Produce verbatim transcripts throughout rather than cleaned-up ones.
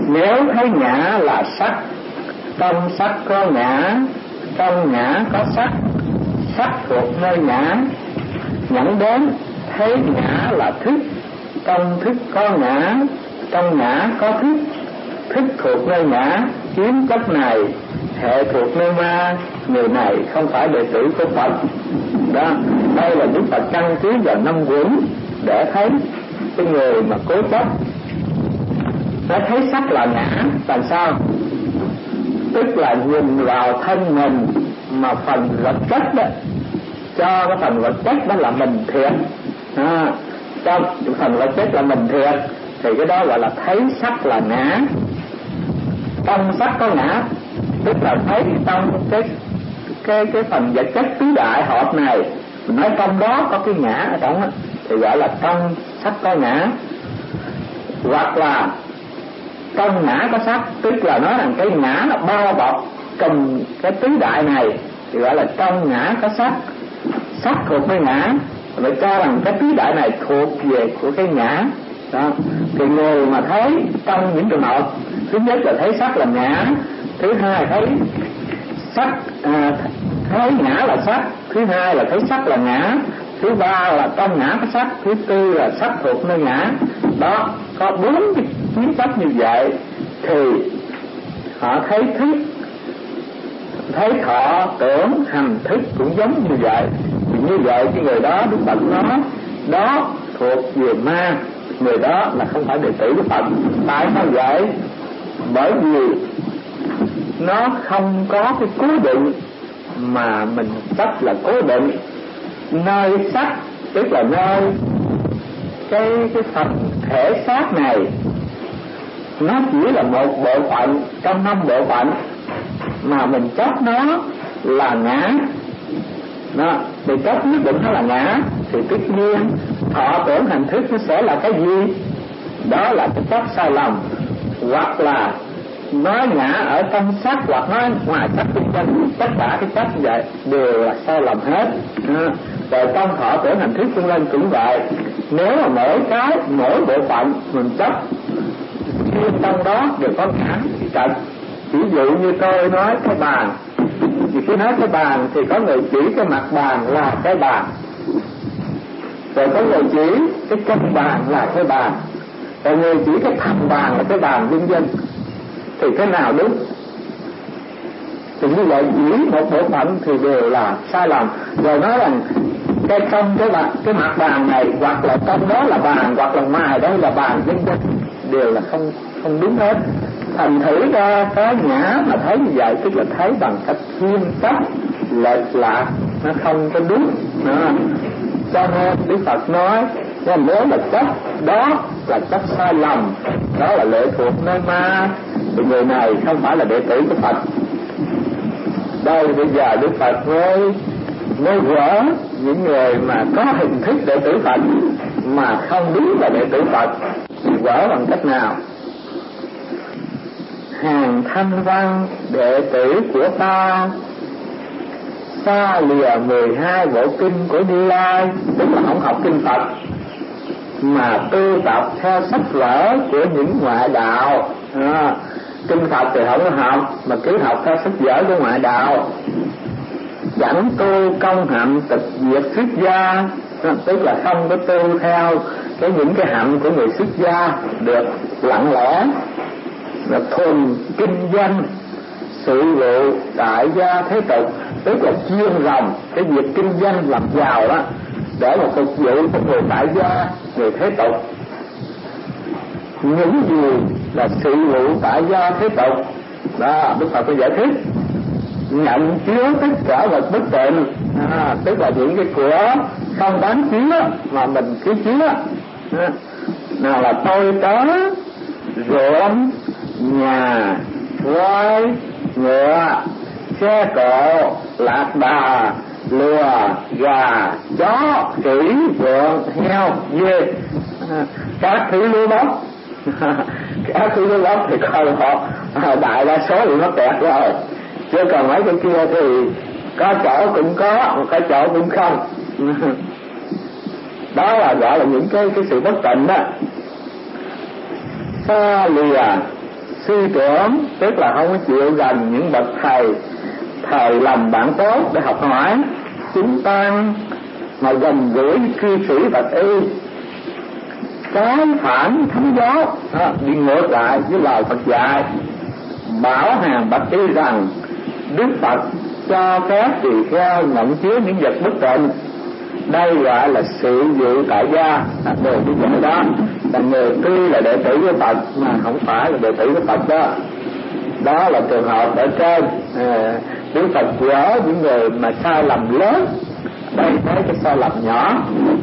Nếu thấy ngã là sắc, trong sắc có ngã, trong ngã có sắc, sắc thuộc nơi ngã, nhận đến thấy ngã là thức, trong thức có ngã, trong ngã có thức, thức thuộc nơi ngã, chiếm chất này, hệ thuộc nơi ma, người này không phải đệ tử của Phật. Đó, đây là Đức Phật căn cứ vào năm quẩn để thấy cái người mà cố chấp nó thấy sắc là ngã. Làm sao? Tức là nhìn vào thân mình mà phần vật chất đó, cho cái phần vật chất đó là mình thiệt, à, cho phần vật chất là mình thiệt, thì cái đó gọi là thấy sắc là ngã. Trong sắc có ngã, tức là thấy trong cái cái cái phần vật chất tứ đại hợp này, mình nói trong đó có cái ngã ở trong đó, thì gọi là trong sắc có ngã. Hoặc là trong ngã có sắc, tức là nói rằng cái ngã nó bao bọc cầm cái tứ đại này, thì gọi là trong ngã có sắc. Sắc thuộc với ngã, phải cho rằng cái tứ đại này thuộc về của cái ngã đó. Thì người mà thấy trong những trường hợp, thứ nhất là thấy sắc là ngã, thứ hai thấy sắc à, thấy ngã là sắc, thứ hai là thấy sắc là ngã, thứ ba là trong ngã có sắc, thứ tư là sắc thuộc nơi ngã. Đó, có bốn cái kiến chấp như vậy thì họ thấy thức, thấy thọ, tưởng, hành, thức cũng giống như vậy. Thì như vậy cái người đó Đức Phật nói đó thuộc về ma, người đó là không phải đệ tử của Phật. Tại sao vậy? Bởi vì nó không có cái cố định mà mình chấp là cố định. Nơi sắc, tức là nơi cái cái phần thể xác này, nó chỉ là một bộ phận trong năm bộ phận mà mình chấp nó là ngã. Đó, thì chấp nhất định nó là ngã, thì tất nhiên thọ tưởng hành thức nó sẽ là cái gì? Đó là cái chấp sai lầm. Hoặc là nói ngã ở trong sắc, hoặc nói ngoài sắc kinh doanh, tất cả cái chấp như vậy đều là sai lầm hết. À, rồi trong thọ tưởng hành thức vân vân cũng vậy. Nếu mà mỗi cái mỗi bộ phận mình chấp riêng trong đó đều có ngã thì trật. Ví dụ như tôi nói cái bàn, thì khi nói cái bàn thì có người chỉ cái mặt bàn là cái bàn, rồi có người chỉ cái chân bàn là cái bàn, rồi người chỉ cái thành bàn là cái bàn vân vân. Thì cái nào đúng? Thì như vậy chỉ một bộ phận thì đều là sai lầm. Rồi nói rằng cái trong cái mặt cái mặt bàn này, hoặc là trong đó là bàn, hoặc là ngoài đó là bàn vân vân, đều là không không đúng hết. Thành thử ra cái ngã mà thấy như vậy tức là thấy bằng cách thiên chấp lệch lạc, nó không có đúng. Đó. Cho nên Đức Phật nói nếu là chấp đó là chấp sai lầm, đó là lệ thuộc nơi ma, thì người này không phải là đệ tử của Phật. Đây bây giờ Đức Phật mới mới gỡ những người mà có hình thức đệ tử Phật mà không đúng là đệ tử Phật. Thì gỡ bằng cách nào? Hàng thanh văn đệ tử của ta xa lìa mười hai bộ kinh của Như Lai, tức là không học kinh Phật mà tu tập theo sách vở của những ngoại đạo. À, kinh Phật thì không có học mà cứ học theo sách vở của ngoại đạo. Chẳng tu công hạnh tịch diệt xuất gia, tức là không có tu theo cái những cái hạnh của người xuất gia được lặng lẽ, là thuần kinh doanh sự vụ đại gia thế tục, tức là chuyên rồng cái việc kinh doanh làm giàu đó để mà phục vụ cho người đại gia, người thế tục. Những gì là sự vụ đại gia thế tục đó Đức Phật có giải thích. Nhận chứa tất cả vật bất tịnh, à, tức là những cái của không đáng chứa mà mình cứ chứa. À, nào là tôi tớ, ruộng, nhà, voi, ngựa, xe cộ, lạc đà, lừa, gà, chó, khỉ, vượn, heo, dê, à, các thứ lúa bóc. Các thứ lúa bóc thì coi họ à, đại đa số thì nó kẹt rồi, chứ còn mấy cái kia thì có chỗ cũng có, có chỗ cũng không. Đó là gọi là những cái cái sự bất tịnh đó. Xa lìa sư trưởng, tức là không có chịu gần những bậc thầy thầy làm bạn tốt để học hỏi chúng ta, mà gần gũi cư sĩ bạch y, trái phản thánh giáo, đi ngược lại với lời Phật dạy. Bảo hàng bạch y rằng Đức Phật cho phép tỳ kheo nhận chứa những vật bất tịnh, đây gọi là sự dự tại gia. Đều như vậy đó, là người tuy là đệ tử của Phật mà không phải là đệ tử của Phật đó. Đó là trường hợp ở trên. à, Đức Phật gỡ những người mà sai lầm lớn, đây thấy cái sai lầm nhỏ.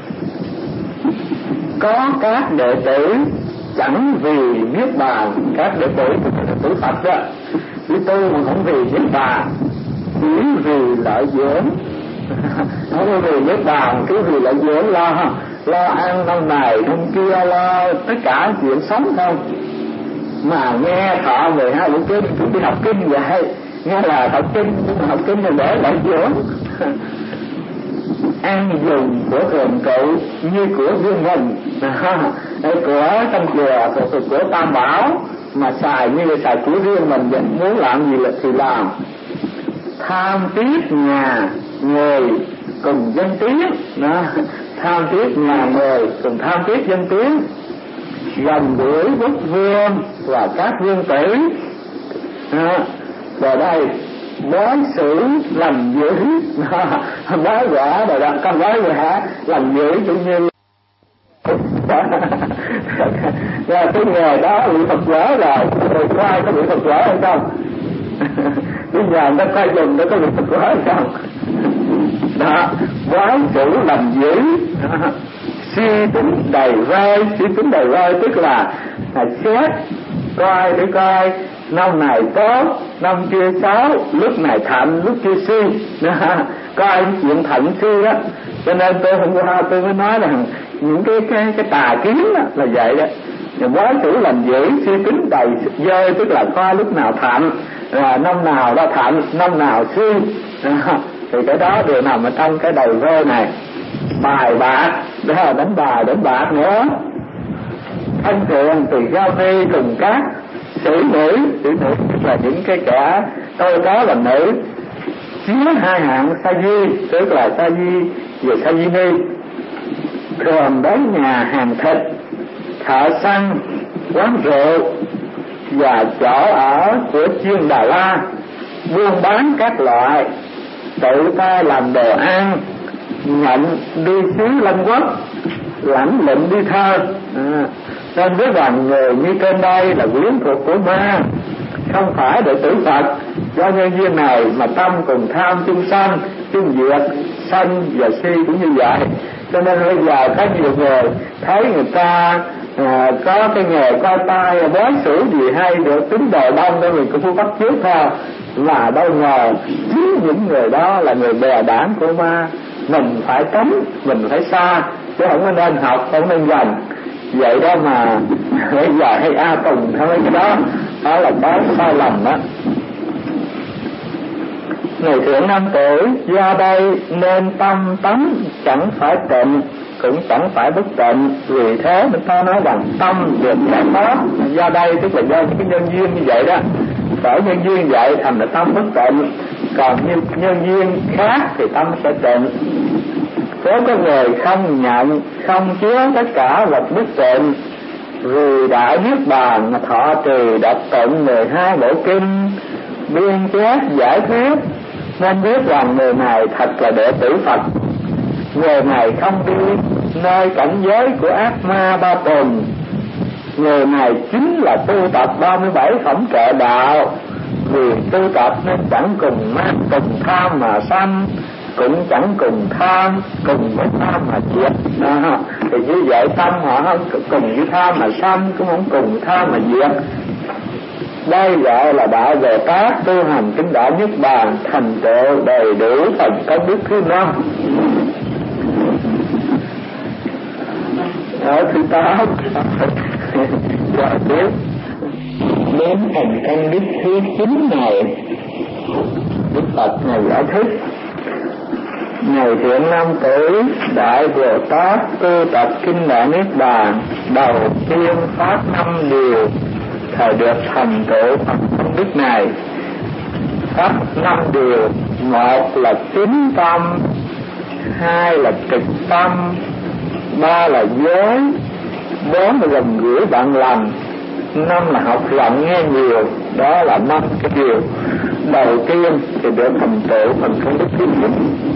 Có các đệ tử chẳng vì niết bàn, các đệ tử của đệ tử Phật đó đi tu mà không vì niết bàn, chỉ vì lợi dưỡng. Không có vì niết bàn, cứ vì lợi dưỡng, lo lo ăn năm này năm kia, lo tất cả chuyện sống không. Mà nghe thọ mười hai bộ kinh, cũng đi học kinh vậy, nghe là học kinh, học kinh là để lợi dưỡng. Ăn dùng của thường trụ như của riêng mình, của trong chùa, của, của Tam Bảo, mà xài như là xài của riêng mình, muốn làm gì là thì làm. Tham tiếc nhà người cùng danh tiếng, tham tiếc nhà người cùng tham tiếc danh tiếng, gần gũi quốc vương và các vương tử. Rồi đây đối xử làm dữ, nói quả rồi đó, con nói quả làm dữ cũng như là cái nghề đó bị Phật quả rồi, rồi khoai có bị Phật quả hay không? Bây giờ nó khoai dùng nó có bị Phật quả hay không? Đó, quái chủ làm dữ, suy tính đầy vai, suy tính đầy vai tức là là xét coi để coi năm này tốt, năm kia xấu, lúc này thạnh, lúc kia suy. Có ai chuyện thạnh suy đó. Cho nên tôi hôm qua tôi mới nói rằng những cái cái cái tà kiến đó là vậy đó. Quái chủ làm dữ, suy tính đầy dơi, tức là coi lúc nào thạnh, à, năm nào đó thạnh, năm nào suy. À, thì cái đó đều nằm ở trong cái đầu rơi này. Bài bạc, đó là đánh bài đánh bạc nữa. Thân thiện tỳ kheo ni cùng các sĩ nữ, sĩ nữ tức là những cái kẻ tôi có là nữ, chứa hai hạng sa di, tức là sa di về sa di ni, thường đến nhà hàng thịt, thợ săn, quán rượu và chỗ ở của chuyên Đà La, buôn bán các loại, tự ta làm đồ ăn, nhận đi xứ Lâm Quốc, lãnh lệnh đi thơ. À, nên biết rằng người như trên đây là quyến thuộc của ma, không phải đệ tử Phật. Do nhân duyên này mà tâm cùng tham chung sanh, chung diệt, sanh và si cũng như vậy. Cho nên bây giờ có nhiều người thấy người ta à, có cái nghề coi tay bói xử gì hay được tính đồ đông nên mình cũng bắt chước theo, mà đâu ngờ chính những người đó là người bè đảng của ma. Mình phải tránh, mình phải xa, chứ không có nên học, không nên gần. Vậy đó mà bây giờ hay A Tùng theo cái đó, đó là cái sai lầm đó. Người thượng nam tử do đây nên tâm tánh chẳng phải tịnh, cũng chẳng phải bất tịnh. Vì thế mình ta nói rằng tâm được giải thoát do đây, tức là do những cái nhân duyên như vậy đó. Bởi nhân duyên vậy thành là tâm bất tịnh, còn như nhân duyên khác thì tâm sẽ tịnh. Nếu có người không nhận, không chứa tất cả vật bất tịnh, vì đại niết bàn mà thọ trì đọc tụng mười hai bộ kinh, biên chép giải thuyết, nên biết rằng người này thật là đệ tử Phật. Người này không đi nơi cảnh giới của ác ma ba tuần. Người này chính là tu tập ba mươi bảy phẩm kệ đạo. Vì tu tập nên chẳng cùng ma cùng tham mà sanh, cũng chẳng cùng tham, cùng với tham mà diệt. À, thì như vậy tâm họ không cùng với tham mà sanh, cũng không cùng tham mà diệt. Đây gọi là đại Bồ Tát tu hành chứng đạo niết bàn, thành tựu đầy đủ phần công đức thứ năm. Ở thứ tám rồi tiếp đến thành công đức thứ chín này, Đức Phật này giải thích: Này thiện nam tử, đại Bồ Tát tu tập kinh đại niết bàn, đầu tiên phát năm điều thời được thành tựu Phật công đức này. Pháp năm điều: một là tín tâm, hai là trực tâm, ba là giới, bốn là gần gũi bạn lành, năm là học rộng nghe nhiều. Đó là năm cái điều đầu tiên thì được thành tựu phần công đức thứ nhất.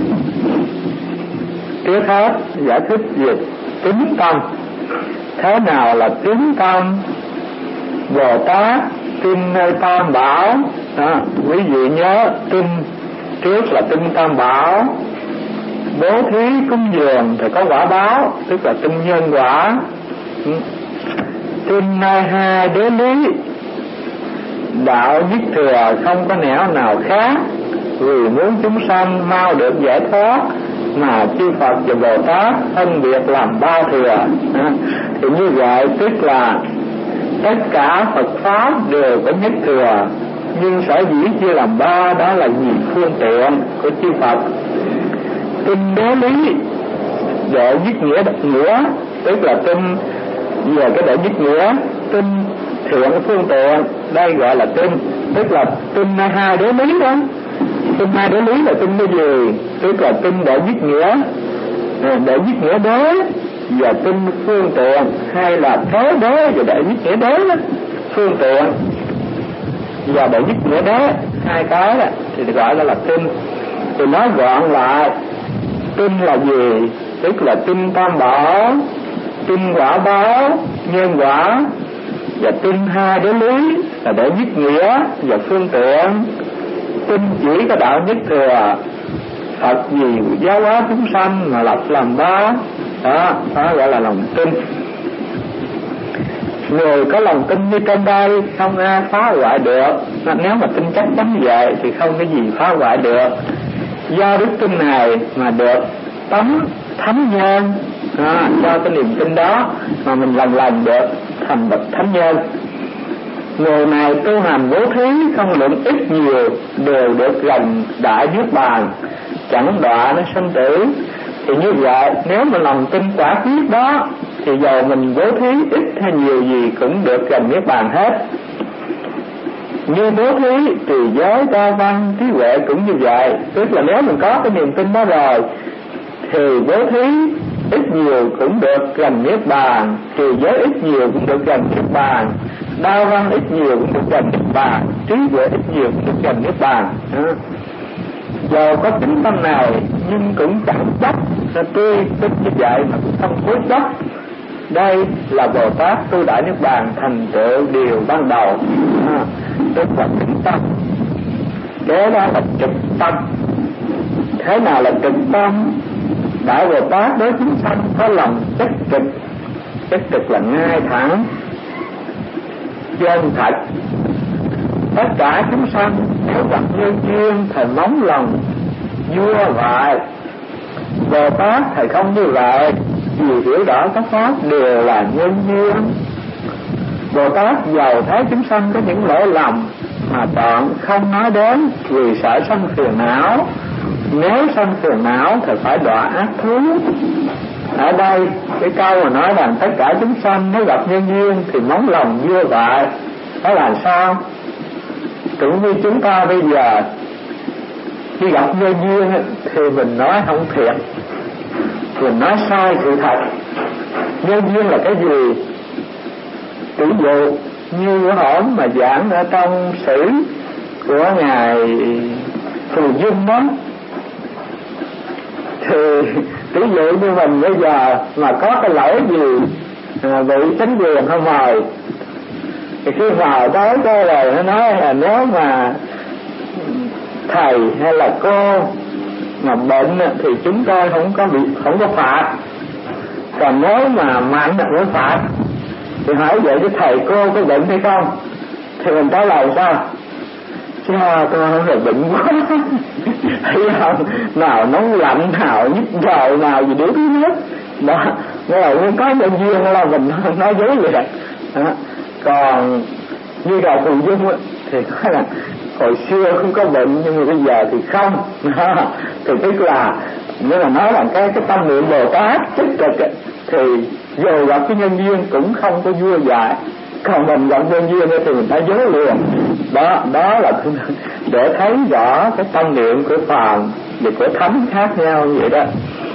Trước hết giải thích về tín tâm. Thế nào là tín tâm? Bồ Tát tin nơi Tam Bảo. À, quý vị nhớ, tin trước là tin Tam Bảo. Bố thí cúng dường thì có quả báo, tức là tin nhân quả. Tin nơi hai đế lý, đạo nhất thừa không có nẻo nào khác, vì muốn chúng sanh mau được giải thoát mà chư Phật và Bồ Tát phân biệt làm ba thừa. À, thì như vậy tức là tất cả Phật pháp đều có nhất thừa, nhưng sở dĩ chia làm ba đó là vì phương tiện của chư Phật. Tin đế lý đệ nhất nghĩa đặc nghĩa, tức là tin về cái đệ nhất nghĩa, tin thiện phương tiện, đây gọi là tin, tức là tin hai đế lý đó. Tin hai đế lý là tin cái gì? Tức là tin đệ nhất nghĩa, đệ nhất nghĩa đế và tin phương tiện, hay là thế đế và đệ nhất nghĩa đế đó. Phương tiện và đệ nhất nghĩa đế, hai cái đó thì gọi là, là tin. Thì nói gọn lại, tin là gì? Tức là tin Tam Bảo, tin quả báo, nhân quả, và tin hai đế lý là đệ nhất nghĩa và phương tiện. Tin chỉ có đạo nhất thừa, Phật vì giáo hóa chúng sanh mà lập làm ba. Đó, đó gọi là lòng tin. Người có lòng tin như trên đây không ai phá hoại được. Nếu mà tin chắc chắn vậy thì không cái gì phá hoại được. Do đức tin này mà được tấm thánh nhân, à, do cái niềm tin đó mà mình lần lần được thành bậc thánh nhân. Người này tu hành bố thí không lượng ít nhiều đều được gần đại niết bàn, chẳng đọa nó sinh tử. Thì như vậy nếu mà lòng tin quả quyết đó thì dầu mình bố thí ít hay nhiều gì cũng được gần niết bàn hết. Như bố thí, trì giới, đa văn, trí huệ cũng như vậy. Tức là nếu mình có cái niềm tin đó rồi thì bố thí ít nhiều cũng được gần niết bàn, trì giới ít nhiều cũng được gần niết bàn, đa văn ít nhiều cũng được gần niết bàn, trí huệ ít nhiều cũng được gần niết bàn. Dầu có tính tâm này nhưng cũng chẳng chấp, nên tôi tin như vậy mà cũng không cố chấp. Đây là Bồ Tát tu đại niết bàn thành tựu điều ban đầu, à, tức là tĩnh tâm. Đó đó là trực tâm. Thế nào là trực tâm? Đại Bồ Tát đối chúng sanh có lòng chất trực. Chất trực là ngay thẳng, chân thật. Tất cả chúng sanh nếu gặp nhân duyên thầy nóng lòng vua vậy. Bồ Tát thầy không như vậy, vì hiểu rõ các pháp đều là nhân duyên. Bồ Tát giàu thấy chúng sanh có những lỗi lầm mà chọn không nói đến vì sợ sanh phiền não. Nếu sanh phiền não thì phải đọa ác thú. Ở đây cái câu mà nói rằng tất cả chúng sanh nếu gặp nhân duyên thì nóng lòng vua vậy, đó là sao? Cũng như chúng ta bây giờ khi gặp nhân duyên thì mình nói không thiệt, mình nói sai sự thật. Nhân duyên là cái gì? Ví dụ như cái hổm mà giảng ở trong sử của ngài Phù Dung đó, thì ví dụ như mình bây giờ mà có cái lỗi gì à, bị chính quyền không mời, thì khi vào tới cái rồi nó nói là nếu mà thầy hay là cô mà bệnh thì chúng tôi không có bị không có phạt, còn nếu mà mạnh là mới phạt. Thì hỏi vậy chứ thầy cô có bệnh hay không? Thì mình trả lời sao? Chứ tôi không phải bệnh quá. Thấy không? Nào nóng lạnh, nào nhức đầu, nào gì đủ thứ hết. Đó, nó là không có nhân duyên là mình nói dối vậy. Đó. Còn như là Phù Dung thì nói là hồi xưa không có bệnh nhưng mà bây giờ thì không. Thì tức là nếu mà nói là cái cái tâm niệm Bồ Tát tích cực thì dù gặp cái nhân duyên cũng không có vua dại, Còn mình giọng vô duyên thì người ta dối liền. Đó, đó là để thấy rõ cái tâm niệm của phàm và của thánh khác nhau vậy đó.